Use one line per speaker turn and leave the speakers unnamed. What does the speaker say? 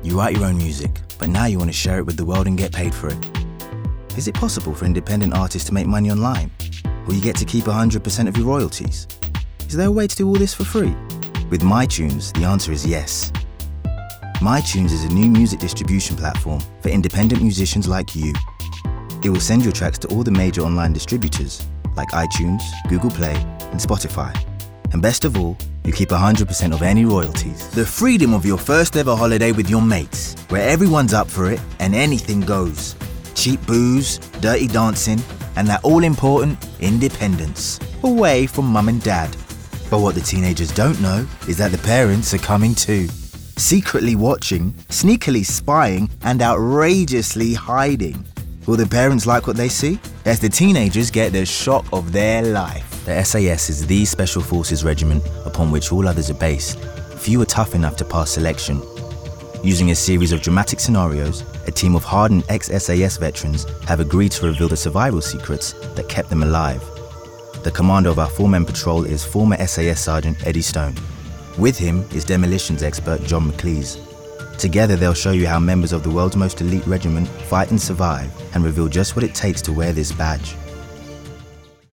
You write your own music, but now you want to share it with the world and get paid for it. Is it possible for independent artists to make money online? Will you get to keep 100% of your royalties? Is there a way to do all this for free? With MyTunes, the answer is yes. MyTunes is a new music distribution platform for independent musicians like you. It will send your tracks to all the major online distributors like iTunes, Google Play, and Spotify. And best of all, you keep 100% of any royalties. The freedom of your first ever holiday with your mates, where everyone's up for it and anything goes. Cheap booze, dirty dancing, and that all-important independence, away from mum and dad. But what the teenagers don't know is that the parents are coming too. Secretly watching, sneakily spying, and outrageously hiding. Will the parents like what they see? As the teenagers get the shock of their life. The SAS is the Special Forces regiment upon which all others are based. Few are tough enough to pass selection. Using a series of dramatic scenarios, a team of hardened ex-SAS veterans have agreed to reveal the survival secrets that kept them alive. The commander of our four-man patrol is former SAS Sergeant Eddie Stone. With him is demolitions expert John McLeese. Together they'll show you how members of the world's most elite regiment fight and survive and reveal just what it takes to wear this badge.